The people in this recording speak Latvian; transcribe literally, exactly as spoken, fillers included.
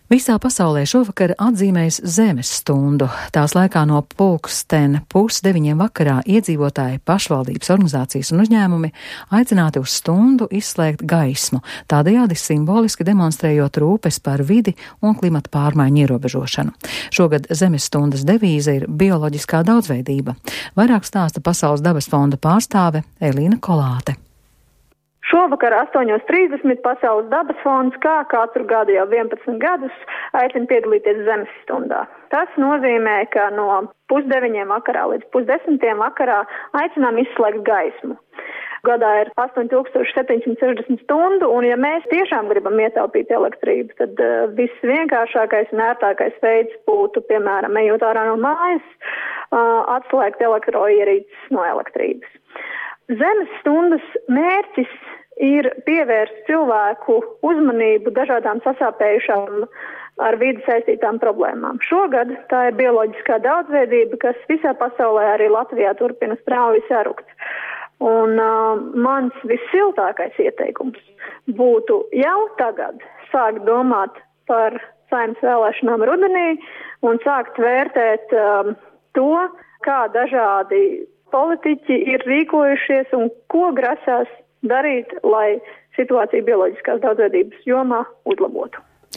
Visā pasaulē šovakar atzīmēs Zemes stundu. Tās laikā no pulksten pusdeviņiem vakarā iedzīvotāji, pašvaldības organizācijas un uzņēmumi aicināti uz stundu izslēgt gaismu, tādējādi simboliski demonstrējot rūpes par vidi un klimata pārmaiņu ierobežošanu. Šogad Zemes stundas devīze ir bioloģiskā daudzveidība. Vairāk stāsta Pasaules dabas fonda pārstāve Elīna Kolāte. Šovakar astoņos trīsdesmit Pasaules dabas fonds, kā katru gadu jau vienpadsmit gadus, aicina piedalīties Zemes stundā. Tas nozīmē, ka no pusdeviņiem vakarā līdz pusdesmitiem vakarā aicinām izslēgt gaismu. Gadā ir astoņi tūkstoši septiņsimt sešdesmit stundu, un ja mēs tiešām gribam ietaupīt elektrību, tad uh, visvienkāršākais un ērtākais veids būtu, piemēram, ejot ārā no mājas, uh, atslēgt elektroierīces no elektrības. Zemes stundas mērķis ir pievērst cilvēku uzmanību dažādām sasāpējušām ar vidi saistītām problēmām. Šogad tā ir bioloģiskā daudzveidība, kas visā pasaulē, arī Latvijā, turpina strauji sarukt. Un uh, mans vissiltākais ieteikums būtu jau tagad sākt domāt par Saeimas vēlēšanām rudenī un sākt vērtēt um, to, kā dažādi politiķi ir rīkojušies un ko grasās darīt, lai situāciju bioloģiskās daudzveidības jomā uzlabotu.